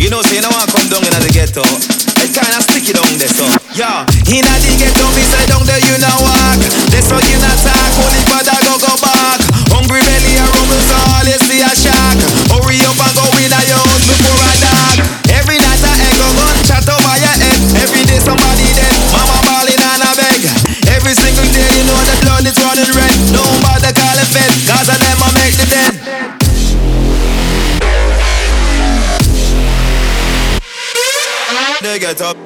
You know, say no one come down in the ghetto. It kinda sticky down there, so yeah. Inna the ghetto, me say down there you no walk. That's how you not talk. Only father go back. Hungry belly a rumble, so all you see a shock. Hurry up and go in a your house before I dark. Every night I echo gun chat over your head. Every day somebody dead. Mama balling and I beg. Every single day you know the blood is running red. Nobody call it fed, cause of them I make the dead. They get up.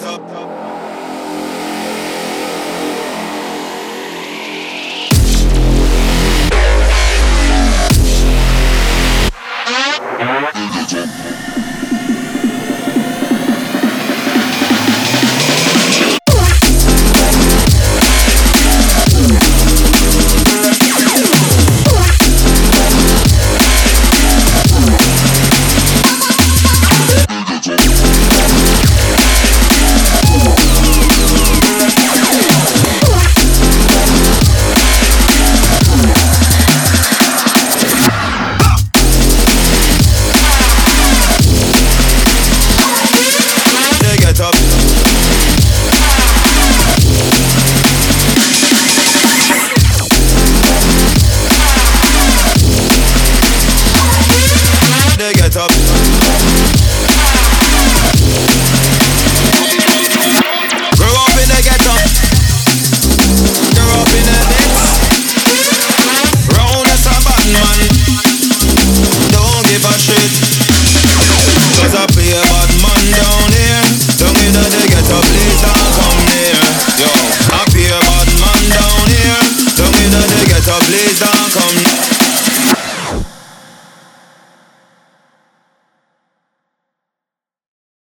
They get up.